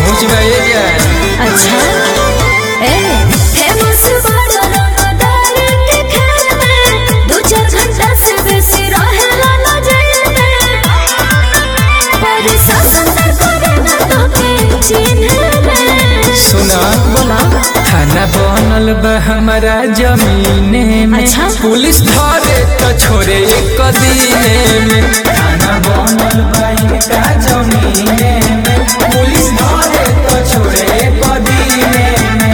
पहुँच गए जान। अच्छा फेमस बड़ा रंगदार के खेल में 2-4 घंटा से बेसी रहेला ना जेल में। पर शासन करे ना तो के चिन्ह में। सुना बोला थाना बनल बा हमारा जमीने में। अच्छा? पुलिस धरे तो छोड़े एक दिने में। थाना बनल बा इनका जमीने में। पुलिस धरे तो छोड़े एक दिने में।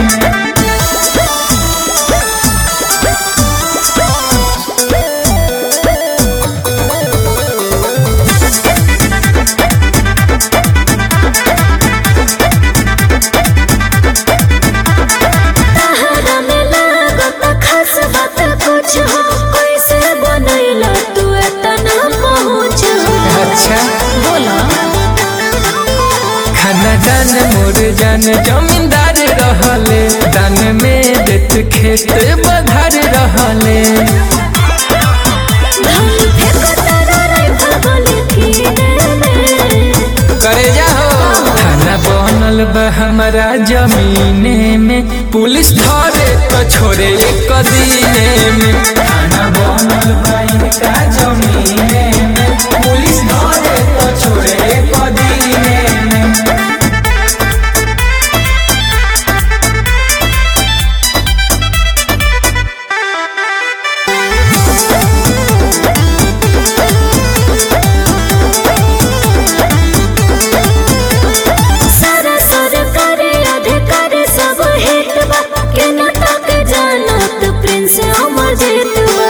तहरा में लागत खास बात कुछ हो। कैसे बनैला तू इतना पहुँच हो। अच्छा बोला खाना दान मोर जान जमींदार रहले। दान में देत खेत बधार रहले। धन फेंकता राइफल गोली सीने में। करे जाओ थाना बनल बा हमारा जमीने में। पुलिस धरे तो छोड़े एक दिने में। थाना बनल बा इनका जमीने में। पुलिस धरे तो छोड़े एक दिने में। सारा सरकारी अधिकारी सब हेट बा। के नाटक जानत प्रिंस अमरजीत बा।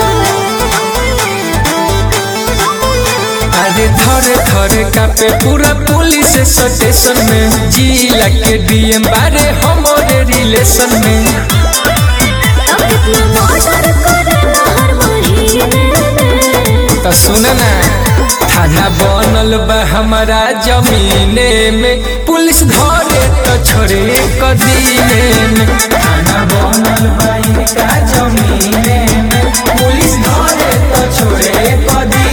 अरे थरे थरे कापे पूरा पुलिस स्टेशन में। जिला के डीएम बारे हमारे रिलेशन में। तब कितना मर्डर करेला हर महीने में। तो सुन ना थाना बनल बा हमारा जमीने में। पुलिस धरे तो छोड़े एक दिने में। थाना बनल बा इनका जमीने में। पुलिस धरे तो छोड़े एक दिने में।